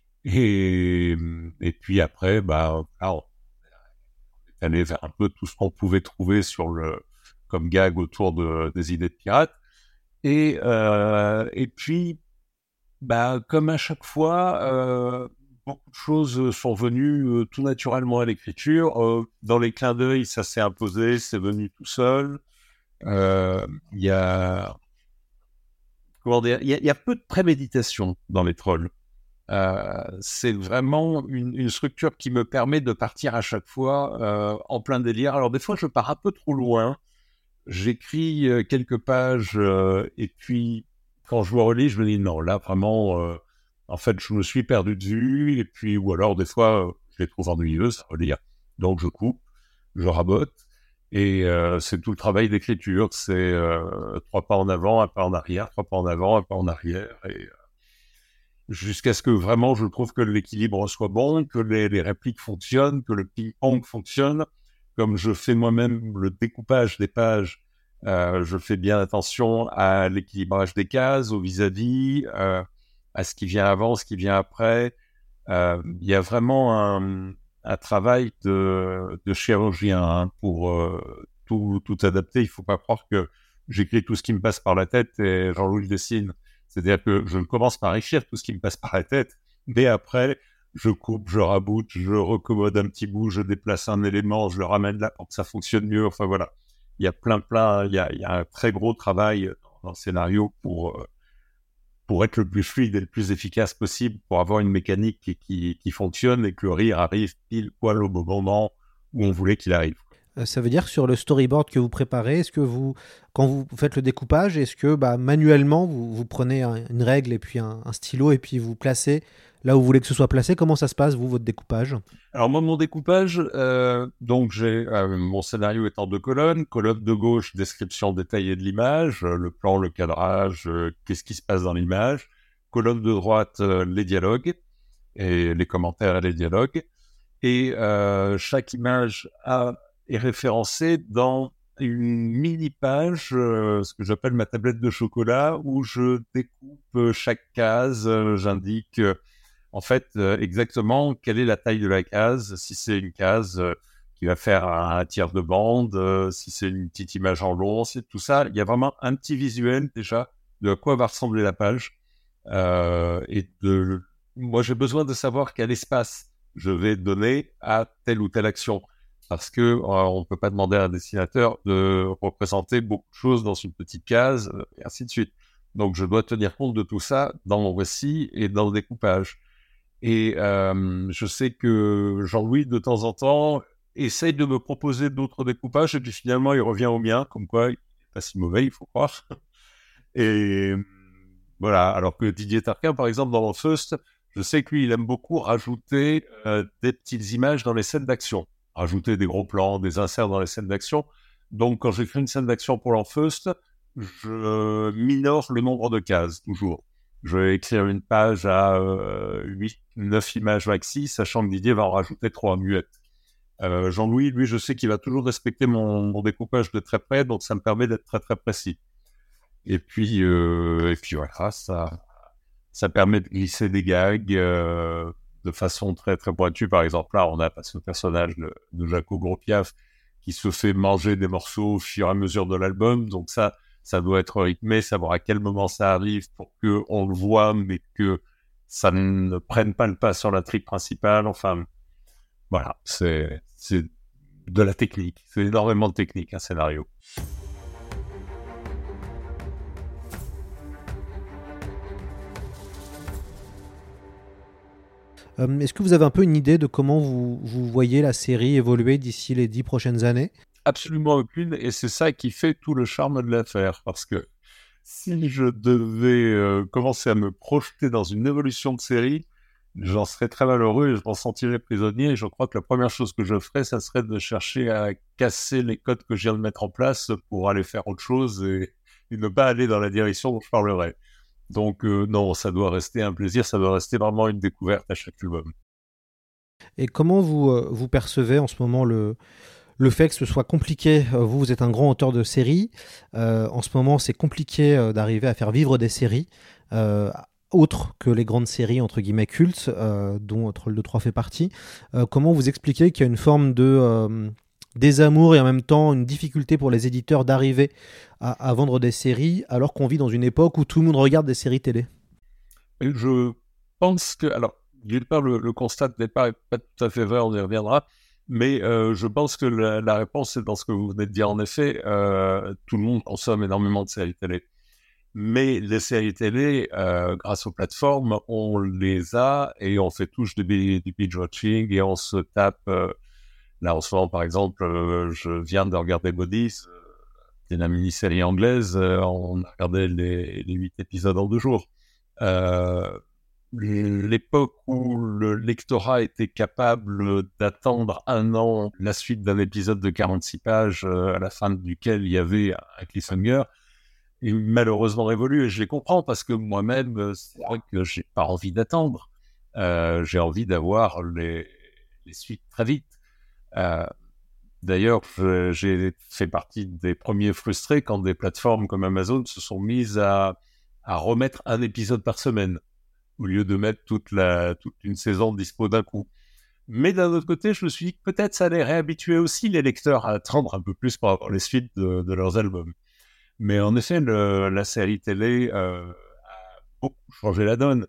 Et, et puis après, bah, là, on est allé vers un peu tout ce qu'on pouvait trouver sur le, comme gag autour de, des idées de pirates. Et, euh, et puis, bah, comme à chaque fois, euh, beaucoup de choses sont venues euh, tout naturellement à l'écriture. Euh, dans les clins d'œil, ça s'est imposé, c'est venu tout seul. Il euh, y a... Comment dire, il y, y a peu de préméditation dans les trolls. Euh, c'est vraiment une, une structure qui me permet de partir à chaque fois euh, en plein délire. Alors des fois, je pars un peu trop loin. J'écris euh, quelques pages euh, et puis quand je me relis, je me dis non, là vraiment... Euh, En fait, je me suis perdu de vue, et puis, ou alors, des fois, je les trouve ennuyeuses à relire. Donc, je coupe, je rabote, et euh, c'est tout le travail d'écriture. C'est euh, trois pas en avant, un pas en arrière, trois pas en avant, un pas en arrière, et euh, jusqu'à ce que vraiment, je trouve que l'équilibre soit bon, que les, les répliques fonctionnent, que le ping-pong fonctionne. Comme je fais moi-même le découpage des pages, euh, je fais bien attention à l'équilibrage des cases, au vis-à-vis, euh, à ce qui vient avant, ce qui vient après. Il euh, y a vraiment un, un travail de, de chirurgien hein, pour euh, tout, tout adapter. Il ne faut pas croire que j'écris tout ce qui me passe par la tête et Jean-Louis le dessine. C'est-à-dire que je commence par écrire tout ce qui me passe par la tête, mais après, je coupe, je raboute, je recommode un petit bout, je déplace un élément, je le ramène là pour que ça fonctionne mieux. Enfin voilà, il y a plein, plein, il y a, il y a un très gros travail dans le scénario pour, pour être le plus fluide et le plus efficace possible, pour avoir une mécanique qui, qui, qui fonctionne et que le rire arrive pile poil au bon moment où on voulait qu'il arrive. Ça veut dire que sur le storyboard que vous préparez, est-ce que vous, quand vous faites le découpage, est-ce que bah, manuellement vous, vous prenez un, une règle et puis un, un stylo et puis vous placez là où vous voulez que ce soit placé? Comment ça se passe, vous, votre découpage? Alors moi, mon découpage, euh, donc j'ai euh, mon scénario est en deux colonnes. Colonne de gauche, description détaillée de l'image, euh, le plan, le cadrage, euh, qu'est-ce qui se passe dans l'image. Colonne de droite, euh, les dialogues et les commentaires et les dialogues. Et euh, chaque image a est référencé dans une mini-page, euh, ce que j'appelle ma tablette de chocolat, où je découpe chaque case, euh, j'indique euh, en fait euh, exactement quelle est la taille de la case, si c'est une case euh, qui va faire un, un tiers de bande, euh, si c'est une petite image en long, c'est tout ça. Il y a vraiment un petit visuel déjà de à quoi va ressembler la page. Euh, et de, moi, j'ai besoin de savoir quel espace je vais donner à telle ou telle action. Parce que euh, on ne peut pas demander à un dessinateur de représenter beaucoup de choses dans une petite case, euh, et ainsi de suite. Donc, je dois tenir compte de tout ça dans mon récit et dans le découpage. Et euh, je sais que Jean-Louis, de temps en temps, essaye de me proposer d'autres découpages, et puis finalement, il revient au mien, comme quoi il n'est pas si mauvais, il faut croire. Et voilà, alors que Didier Tarquin, par exemple, dans L'Enfeust, je sais que lui, il aime beaucoup rajouter euh, des petites images dans les scènes d'action. Rajouter des gros plans, des inserts dans les scènes d'action. Donc, quand j'écris une scène d'action pour l'Enfeust, je minore le nombre de cases, toujours. Je vais écrire une page à euh, huit, neuf images maxi, sachant que Didier va en rajouter trois muettes. Euh, Jean-Louis, lui, je sais qu'il va toujours respecter mon, mon découpage de très près, donc ça me permet d'être très, très précis. Et puis, euh, et puis voilà, ça, ça permet de glisser des gags, euh, de façon très très pointue. Par exemple, là, on a ce personnage de, de Jaco Gros-Piaf qui se fait manger des morceaux au fur et à mesure de l'album. Donc ça, ça doit être rythmé, savoir à quel moment ça arrive pour qu'on le voit, mais que ça ne prenne pas le pas sur l'intrigue principale. Enfin, voilà, c'est, c'est de la technique. C'est énormément de technique, un scénario. Euh, est-ce que vous avez un peu une idée de comment vous, vous voyez la série évoluer d'ici les dix prochaines années? Absolument aucune, et c'est ça qui fait tout le charme de l'affaire, parce que si je devais euh, commencer à me projeter dans une évolution de série, j'en serais très malheureux et je m'en sentirais prisonnier, et je crois que la première chose que je ferais, ça serait de chercher à casser les codes que je viens de mettre en place pour aller faire autre chose et, et ne pas aller dans la direction dont je parlerai. Donc euh, non, ça doit rester un plaisir, ça doit rester vraiment une découverte à chaque album. Et comment vous, euh, vous percevez en ce moment le, le fait que ce soit compliqué? Vous, vous êtes un grand auteur de séries. Euh, en ce moment, c'est compliqué euh, d'arriver à faire vivre des séries, euh, autres que les grandes séries, entre guillemets, cultes, euh, dont Troll de Troyes fait partie. Euh, comment vous expliquez qu'il y a une forme de... Euh, désamour et en même temps une difficulté pour les éditeurs d'arriver à, à vendre des séries alors qu'on vit dans une époque où tout le monde regarde des séries télé? Et je pense que, alors, d'une part, le, le constat de départ n'est pas tout à fait vrai, on y reviendra, mais euh, je pense que la, la réponse est dans ce que vous venez de dire. En effet, euh, tout le monde consomme énormément de séries télé. Mais les séries télé, euh, grâce aux plateformes, on les a et on fait tous du, du binge-watching et on se tape... Euh, Là, en ce moment, par exemple, euh, je viens de regarder Bodies, euh, c'est une mini-série anglaise, euh, on a regardé les, les huit épisodes en deux jours. Euh, l'époque où le lectorat était capable d'attendre un an la suite d'un épisode de quarante-six pages, euh, à la fin duquel il y avait un cliffhanger, est malheureusement révolu, et je les comprends, parce que moi-même, c'est vrai que j'ai pas envie d'attendre. Euh, j'ai envie d'avoir les, les suites très vite. Euh, d'ailleurs, je, j'ai fait partie des premiers frustrés quand des plateformes comme Amazon se sont mises à, à remettre un épisode par semaine au lieu de mettre toute, la, toute une saison dispo d'un coup. Mais d'un autre côté, je me suis dit que peut-être ça allait réhabituer aussi les lecteurs à attendre un peu plus pour avoir les suites de, de leurs albums. Mais en effet, le, la série télé euh, a beaucoup changé la donne.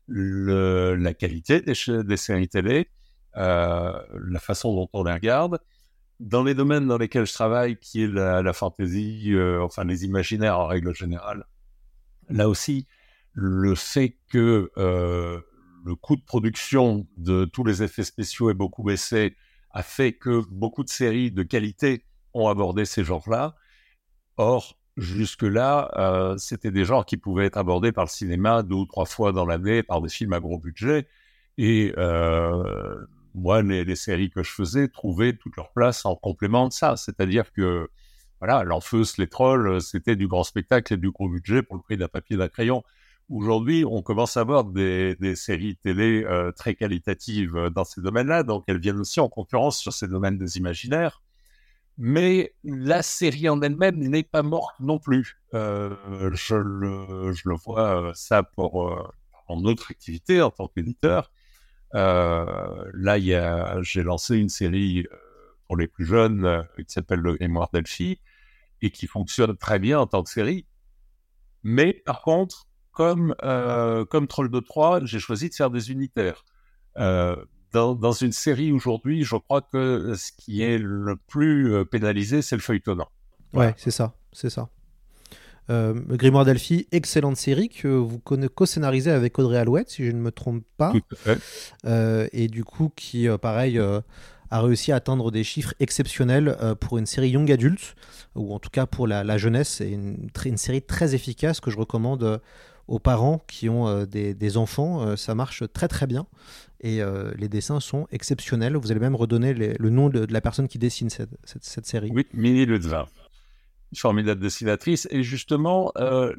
Le, la qualité des, des séries télé, euh, la façon dont on les regarde. Dans les domaines dans lesquels je travaille, qui est la, la fantasy, euh, enfin les imaginaires en règle générale, là aussi, le fait que euh, le coût de production de tous les effets spéciaux ait beaucoup baissé a fait que beaucoup de séries de qualité ont abordé ces genres-là. Or, jusque-là, euh, c'était des genres qui pouvaient être abordés par le cinéma deux ou trois fois dans l'année, par des films à gros budget. Et euh, moi, les, les séries que je faisais trouvaient toute leur place en complément de ça. C'est-à-dire que, voilà, l'Enfeuse, les Trolls, c'était du grand spectacle et du gros budget pour le prix d'un papier et d'un crayon. Aujourd'hui, on commence à avoir des, des séries télé euh, très qualitatives dans ces domaines-là, donc elles viennent aussi en concurrence sur ces domaines des imaginaires. Mais la série en elle-même n'est pas morte non plus. Euh, je, le, je le vois ça pour euh, en autre activité en tant qu'éditeur. Euh, là, y a, j'ai lancé une série euh, pour les plus jeunes euh, qui s'appelle Le Grimoire d'Elphie et qui fonctionne très bien en tant que série. Mais par contre, comme, euh, comme Troll de Troie, j'ai choisi de faire des unitaires. Euh, dans, dans une série aujourd'hui, je crois que ce qui est le plus euh, pénalisé, c'est le feuilletonnant. Voilà. Ouais, c'est ça, c'est ça. Euh, le Grimoire d'Elphie, excellente série que vous co-scénarisez avec Audrey Alouette, si je ne me trompe pas. Tout à fait. Euh, et du coup, qui, euh, pareil, euh, a réussi à atteindre des chiffres exceptionnels euh, pour une série young adult, ou en tout cas pour la, la jeunesse. C'est une, une série très efficace que je recommande euh, aux parents qui ont euh, des, des enfants. Euh, ça marche très très bien. Et euh, les dessins sont exceptionnels. Vous allez même redonner les, le nom de, de la personne qui dessine cette, cette, cette série. Oui, Minnie Lutzvin. Formidable dessinatrice. Et justement, euh,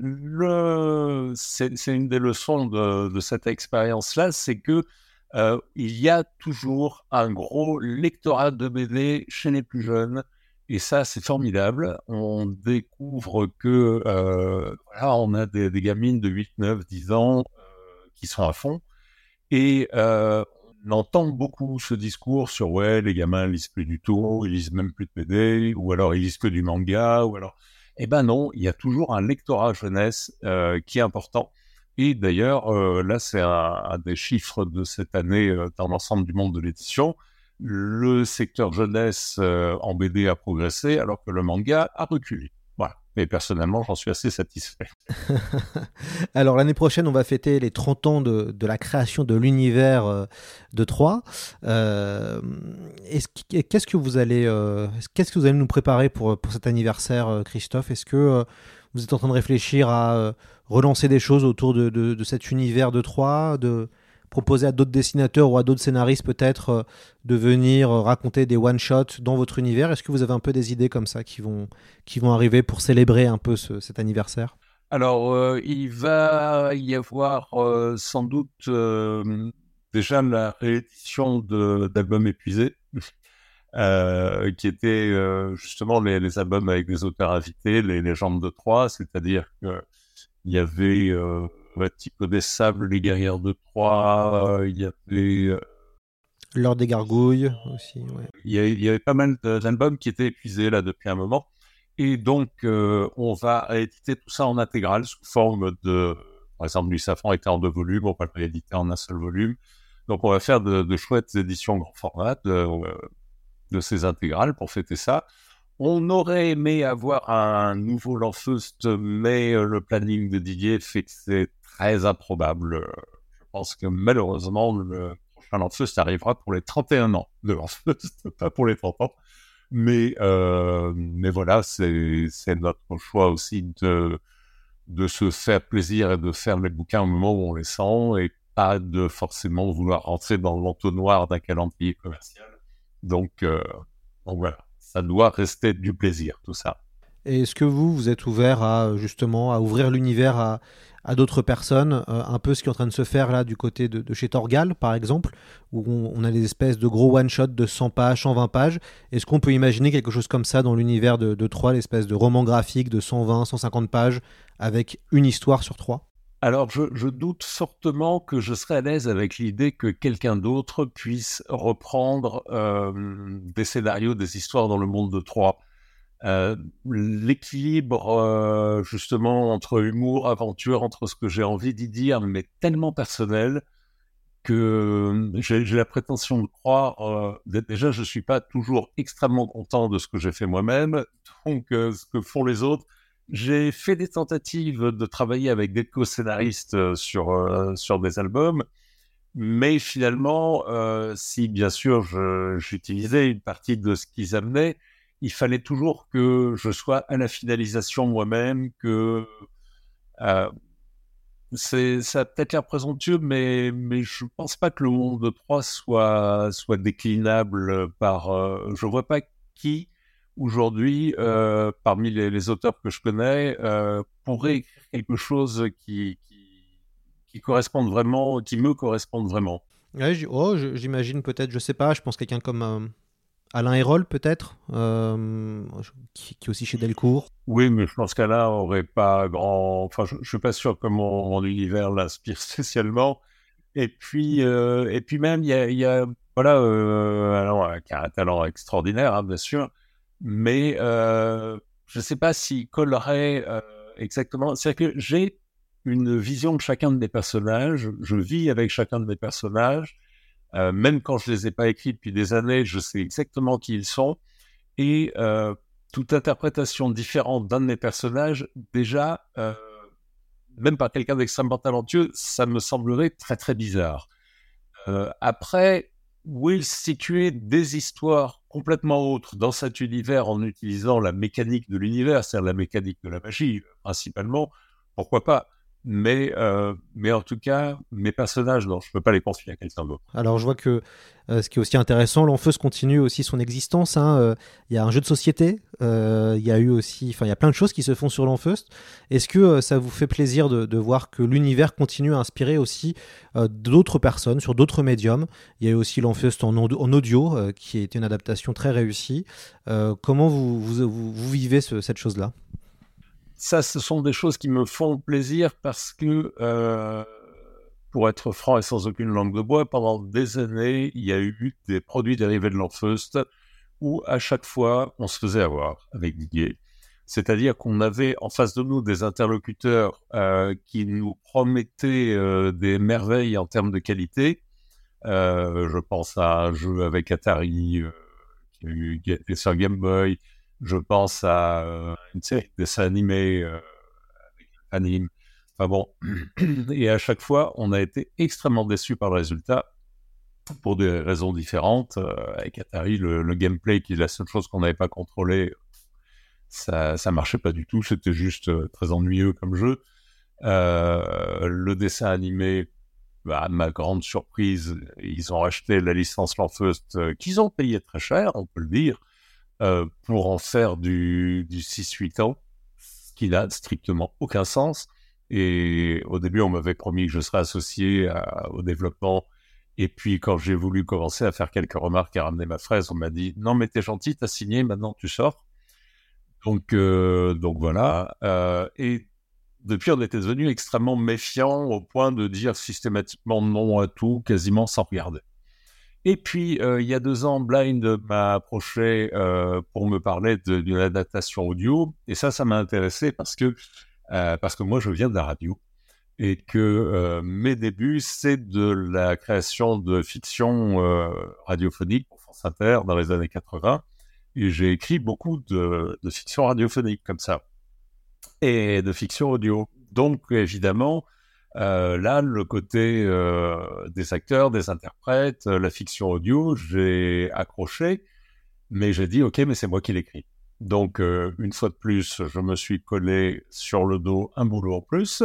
le... c'est, c'est une des leçons de, de cette expérience-là, c'est que euh, il y a toujours un gros lectorat de B D chez les plus jeunes. Et ça, c'est formidable. On découvre que euh, voilà, on a des, des gamines de huit, neuf, dix ans euh, qui sont à fond. Et euh, on entend beaucoup ce discours sur « ouais, les gamins lisent plus du tout, ils lisent même plus de B D, ou alors ils lisent que du manga, ou alors… » Eh ben non, il y a toujours un lectorat jeunesse euh, qui est important. Et d'ailleurs, euh, là, c'est un, un des chiffres de cette année euh, dans l'ensemble du monde de l'édition. Le secteur jeunesse euh, en B D a progressé, alors que le manga a reculé. Voilà. Mais personnellement, j'en suis assez satisfait. Alors, l'année prochaine, on va fêter les trente ans de, de la création de l'univers euh, de Troie. Euh, est-ce, qu'est-ce que vous allez, euh, qu'est-ce que vous allez nous préparer pour, pour cet anniversaire, euh, Christophe ? Est-ce que euh, vous êtes en train de réfléchir à euh, relancer des choses autour de, de, de cet univers de Troie, de proposer à d'autres dessinateurs ou à d'autres scénaristes peut-être euh, de venir euh, raconter des one-shots dans votre univers ? Est-ce que vous avez un peu des idées comme ça qui vont, qui vont arriver pour célébrer un peu ce, cet anniversaire ? Alors, euh, il va y avoir euh, sans doute euh, déjà la réédition de, d'albums épuisés, euh, qui étaient euh, justement les, les albums avec des auteurs invités, les légendes de Troie, c'est-à-dire qu'il y avait euh, Type des Sables, les guerrières de Troie, euh, il y avait… Euh, L'Ordre des Gargouilles aussi, ouais. Il y, a, il y avait pas mal d'albums qui étaient épuisés là depuis un moment. Et donc, euh, on va éditer tout ça en intégrale sous forme de… Par exemple, du Safran était en deux volumes, on va le rééditer en un seul volume. Donc, on va faire de, de chouettes éditions grand format de, de ces intégrales pour fêter ça. On aurait aimé avoir un nouveau Lanfeust, mais le planning de Didier fait que c'est très improbable. Je pense que malheureusement, le prochain Lanfeust arrivera pour les trente et un ans de Lanfeust, pas pour les trente ans. Mais, euh, mais voilà, c'est, c'est notre choix aussi de, de se faire plaisir et de faire les bouquins au moment où on les sent et pas de forcément vouloir rentrer dans l'entonnoir d'un calendrier commercial. Donc, euh, donc voilà, ça doit rester du plaisir, tout ça. Et est-ce que vous, vous êtes ouvert à, justement, à ouvrir l'univers à, à d'autres personnes, euh, un peu ce qui est en train de se faire là du côté de, de chez Torgal, par exemple, où on, on a des espèces de gros one-shots de cent pages, cent vingt pages. Est-ce qu'on peut imaginer quelque chose comme ça dans l'univers de, de Troie, l'espèce de roman graphique de cent vingt, cent cinquante pages, avec une histoire sur Troie ? Alors, je, je doute fortement que je serais à l'aise avec l'idée que quelqu'un d'autre puisse reprendre euh, des scénarios, des histoires dans le monde de Troie. Euh, l'équilibre, euh, justement, entre humour, aventure, entre ce que j'ai envie d'y dire, mais tellement personnel que j'ai, j'ai la prétention de croire... Euh, déjà, je ne suis pas toujours extrêmement content de ce que j'ai fait moi-même, donc euh, ce que font les autres. J'ai fait des tentatives de travailler avec des co-scénaristes sur, euh, sur des albums, mais finalement, euh, si bien sûr je, j'utilisais une partie de ce qu'ils amenaient, il fallait toujours que je sois à la finalisation moi-même, que euh, c'est, ça a peut-être l'air présomptueux, mais, mais je ne pense pas que le monde de Troie soit, soit déclinable par... Euh, je ne vois pas qui... aujourd'hui, euh, parmi les, les auteurs que je connais, euh, pourrait écrire quelque chose qui, qui, qui corresponde vraiment, qui me corresponde vraiment. Ouais, j- oh, je- j'imagine peut-être, je sais pas, je pense quelqu'un comme euh, Alain Hérol peut-être, euh, qui, qui est aussi chez Delcourt. Oui, mais je pense qu'Alain aurait pas grand... Enfin, je, je suis pas sûr que mon, mon univers l'inspire spécialement. Et puis, euh, et puis même, il y a, il y a voilà, euh, alors, qui a un talent extraordinaire, hein, bien sûr, mais euh, je ne sais pas s'il collerait euh, exactement. C'est-à-dire que j'ai une vision de chacun de mes personnages, je vis avec chacun de mes personnages, euh, même quand je ne les ai pas écrits depuis des années, je sais exactement qui ils sont, et euh, toute interprétation différente d'un de mes personnages, déjà, euh, même par quelqu'un d'extrêmement talentueux, ça me semblerait très très bizarre. Euh, après, où il situer des histoires complètement autres dans cet univers en utilisant la mécanique de l'univers, c'est-à-dire la mécanique de la magie principalement, pourquoi pas, mais, euh, mais en tout cas, mes personnages, non, je ne peux pas les confier à quelqu'un d'autre. Alors je vois que euh, ce qui est aussi intéressant, l'Enfeust continue aussi son existence. Hein, euh, il y a un jeu de société, euh, il y a eu aussi, enfin il y a plein de choses qui se font sur l'Enfeust. Est-ce que euh, ça vous fait plaisir de, de voir que l'univers continue à inspirer aussi euh, d'autres personnes sur d'autres médiums? Il y a eu aussi l'Enfeust en, en audio, euh, qui a été une adaptation très réussie. Euh, comment vous, vous, vous, vous vivez ce, cette chose-là? Ça, ce sont des choses qui me font plaisir parce que, euh, pour être franc et sans aucune langue de bois, pendant des années, il y a eu des produits dérivés de l'Enfeust où, à chaque fois, on se faisait avoir avec Didier. C'est-à-dire qu'on avait en face de nous des interlocuteurs euh, qui nous promettaient euh, des merveilles en termes de qualité. Euh, je pense à un jeu avec Atari, euh, qui a eu qui a été sur Game Boy. Je pense à euh, une série de dessins animés euh, avec anime. Enfin bon, et à chaque fois, on a été extrêmement déçus par le résultat pour des raisons différentes. Euh, avec Atari, le, le gameplay, qui est la seule chose qu'on n'avait pas contrôlée, ça, ça marchait pas du tout. C'était juste euh, très ennuyeux comme jeu. Euh, le dessin animé, bah, à ma grande surprise, ils ont acheté la licence L'Enfeust, euh, qu'ils ont payé très cher, on peut le dire. Euh, pour en faire du, du six huit ans, ce qui n'a strictement aucun sens. Et au début, on m'avait promis que je serais associé à, au développement. Et puis, quand j'ai voulu commencer à faire quelques remarques, à ramener ma fraise, on m'a dit « Non, mais t'es gentil, t'as signé, maintenant tu sors. » Donc, euh, donc voilà. Euh, et depuis, on était devenu extrêmement méfiants au point de dire systématiquement non à tout, quasiment sans regarder. Et puis, euh, il y a deux ans, Blind m'a approché euh, pour me parler de, d'une adaptation audio. Et ça, ça m'a intéressé parce que, euh, parce que moi, je viens de la radio. Et que euh, mes débuts, c'est de la création de fiction euh, radiophonique pour France Inter dans les années quatre-vingts. Et j'ai écrit beaucoup de, de fiction radiophonique comme ça. Et de fiction audio. Donc, évidemment... Euh, là, le côté euh, des acteurs, des interprètes, euh, la fiction audio, j'ai accroché, mais j'ai dit, ok, mais c'est moi qui l'écris. Donc, euh, une fois de plus, je me suis collé sur le dos un boulot en plus,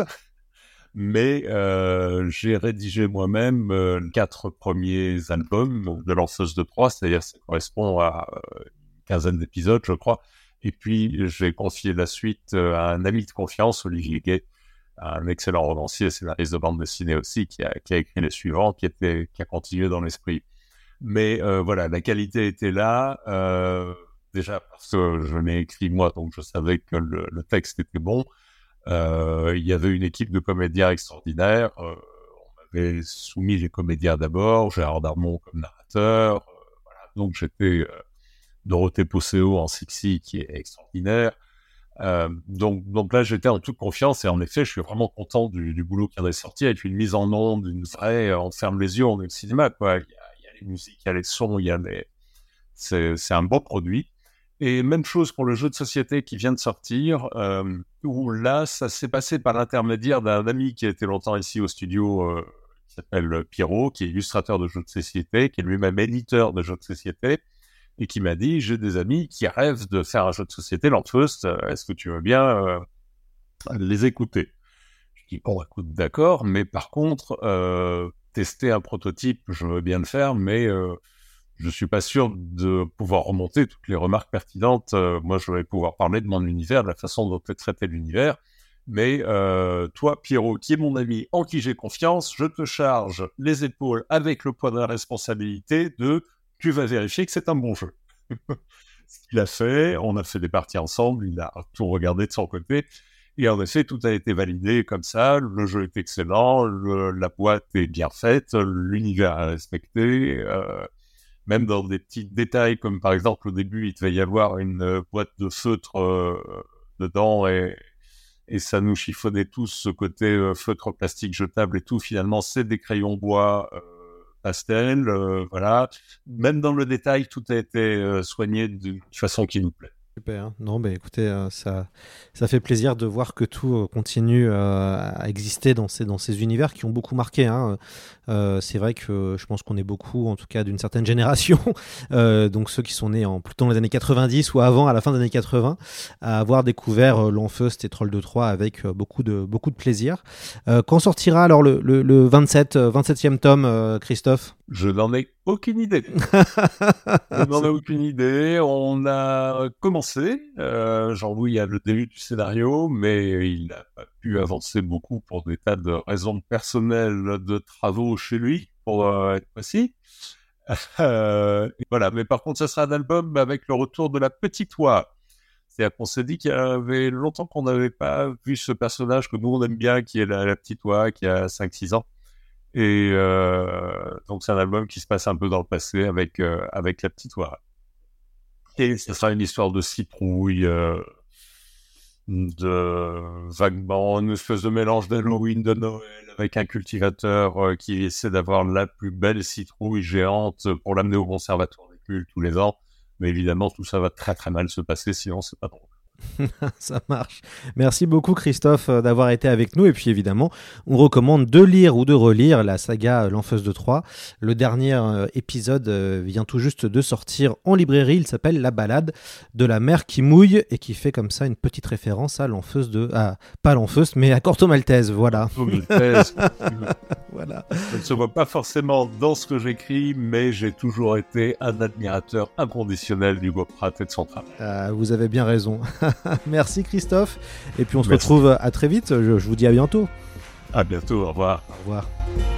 mais euh, j'ai rédigé moi-même euh, les quatre premiers albums de L'Enfeust de Troie, c'est-à-dire ça correspond à euh, une quinzaine d'épisodes, je crois, et puis j'ai confié la suite euh, à un ami de confiance, Olivier Gay, un excellent romancier, scénariste de bande dessinée aussi, qui a, qui a écrit les suivants, qui, était, qui a continué dans l'esprit. Mais euh, voilà, la qualité était là, euh, déjà parce que je l'ai écrit moi, donc je savais que le, le texte était bon. Euh, il y avait une équipe de comédiens extraordinaires. Euh, on m'avait soumis les comédiens d'abord, Gérard Darmon comme narrateur. Euh, voilà. Donc j'étais euh, Dorothée Posseo en Sixi, qui est extraordinaire. Euh, donc, donc là, j'étais en toute confiance et en effet, je suis vraiment content du, du boulot qui en est sorti avec une mise en onde, une vraie, on ferme les yeux, on est le cinéma, quoi. Il y a, il y a les musiques, il y a les sons, il y a les, c'est, c'est un beau produit. Et même chose pour le jeu de société qui vient de sortir, euh, où là, ça s'est passé par l'intermédiaire d'un ami qui a été longtemps ici au studio, euh, qui s'appelle Pierrot, qui est illustrateur de jeux de société, qui est lui-même éditeur de jeux de société, et qui m'a dit, j'ai des amis qui rêvent de faire un jeu de société, Landfeust, est-ce que tu veux bien euh, les écouter? Je dis, bon, écoute, d'accord, mais par contre, euh, tester un prototype, je veux bien le faire, mais euh, je suis pas sûr de pouvoir remonter toutes les remarques pertinentes. Euh, moi, je vais pouvoir parler de mon univers, de la façon dont est traité l'univers, mais euh, toi, Pierrot, qui est mon ami, en qui j'ai confiance, je te charge les épaules avec le poids de la responsabilité de tu vas vérifier que c'est un bon jeu. Ce qu'il a fait, on a fait des parties ensemble, il a tout regardé de son côté, et en effet, tout a été validé comme ça, le jeu est excellent, le, la boîte est bien faite, l'univers est respecté, euh, même dans des petits détails, comme par exemple, au début, il devait y avoir une euh, boîte de feutre euh, dedans, et, et ça nous chiffonnait tous ce côté euh, feutre plastique jetable et tout, finalement, c'est des crayons bois, euh, pastel, euh, voilà. Même dans le détail, tout a été euh, soigné d'une façon qui nous plaît. Super. Non, bah écoutez, euh, ça, ça fait plaisir de voir que tout euh, continue euh, à exister dans ces, dans ces univers qui ont beaucoup marqué. Hein. Euh, c'est vrai que euh, je pense qu'on est beaucoup, en tout cas d'une certaine génération, euh, donc ceux qui sont nés en, plutôt dans les années quatre-vingt-dix ou avant, à la fin des années quatre-vingts, à avoir découvert euh, Landfeust et Troll de Troie avec euh, beaucoup, de, beaucoup de plaisir. Euh, quand sortira alors le, le, le vingt-sept, euh, vingt-septième tome, euh, Christophe? Je n'en ai aucune idée. Je n'en ai aucune idée. On a commencé. Euh, Jean-Louis, il y a le début du scénario, mais il n'a pas pu avancer beaucoup pour des tas de raisons personnelles de travaux chez lui, pour euh, être précis. Euh, et voilà. Mais par contre, ça sera un album avec le retour de la petite oie. C'est-à-dire qu'on s'est dit qu'il y avait longtemps qu'on n'avait pas vu ce personnage que nous on aime bien, qui est la, la petite oie, qui a cinq six ans. Et euh, donc c'est un album qui se passe un peu dans le passé avec euh, avec la petite oie. Et ce sera une histoire de citrouille, euh, de vaguement une espèce de mélange d'Halloween, de Noël, avec un cultivateur euh, qui essaie d'avoir la plus belle citrouille géante pour l'amener au conservatoire des Cultes tous les ans. Mais évidemment, tout ça va très très mal se passer, sinon c'est pas drôle. Ça marche. Merci beaucoup Christophe d'avoir été avec nous, et puis évidemment on recommande de lire ou de relire la saga Landfeust de Troie. Le dernier euh, épisode euh, vient tout juste de sortir en librairie, il s'appelle La balade de la mer qui mouille, et qui fait comme ça une petite référence à Landfeust de... Ah, pas Landfeust mais à Corto Maltese, voilà. Corto Maltese. Voilà. Je ne se vois pas forcément dans ce que j'écris, mais j'ai toujours été un admirateur inconditionnel du Bob Pratt et de son travail. Euh, vous avez bien raison. Merci Christophe, et puis on se Merci. retrouve à très vite. Je, je vous dis à bientôt. À bientôt, au revoir. Au revoir.